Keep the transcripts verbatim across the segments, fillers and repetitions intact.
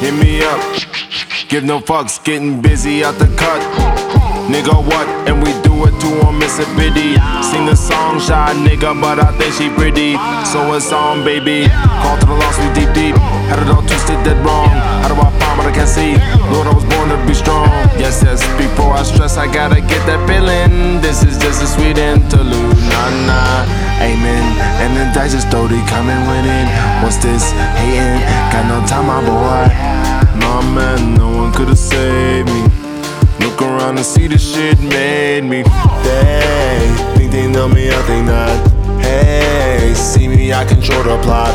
hit me up. Give no fucks, getting busy out the cut. Nigga, what? And we do it to her, miss a biddy. Sing the song, shy nigga, but I think she pretty. So it's on, baby. Call to the lost, we deep, deep. Had it all twisted, dead wrong. How do I find what I can't see? Lord, I was born to be strong. Yes, yes, before I stress, I gotta get that feeling. This is just a sweet interlude, nah, nah. Amen. And the dice is slowly coming with it. What's this? Hating? Got no time, my boy. Nah, man, no one could've saved me. Look around and see the shit made me. They think they know me, I think not. Hey, see me, I control the plot.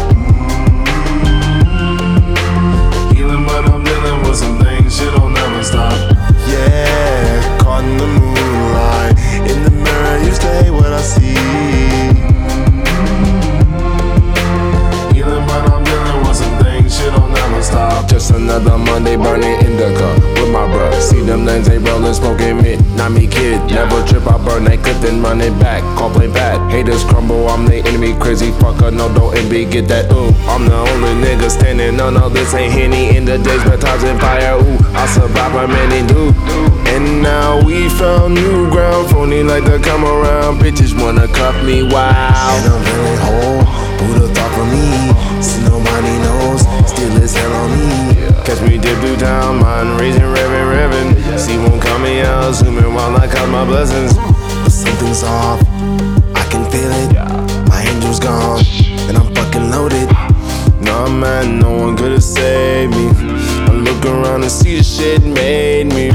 Healing, but I'm dealing with some things, shit'll never stop. Yeah, caught in the moonlight. In the mirror, you stay what I see. Healing, but I'm dealing with some things, shit'll never stop. Just another Monday burning indica with my bruh. See them names, they rollin', smoking mid. Not me, kid. Never trip, I burn that clip, then run it back. Call play bad. Haters crumble, I'm the enemy. Crazy fucker, no, don't envy. Get that ooh. I'm the only nigga standing. No, no, this ain't Henny. In the days, baptized fire. Ooh, I survive my many do. And now we found new ground. Phony like to come around. Bitches wanna cuff me, wow. And I'm feeling whole. Who'da thought for me? See, nobody knows. Still is hell on me. Catch me dip through town, mind raising, revving, revving. See won't call me out, zooming while I count my blessings. But something's off, I can feel it. My angel's gone, and I'm fucking loaded. Nah, man, no one could've saved me. I look around and see the shit made me.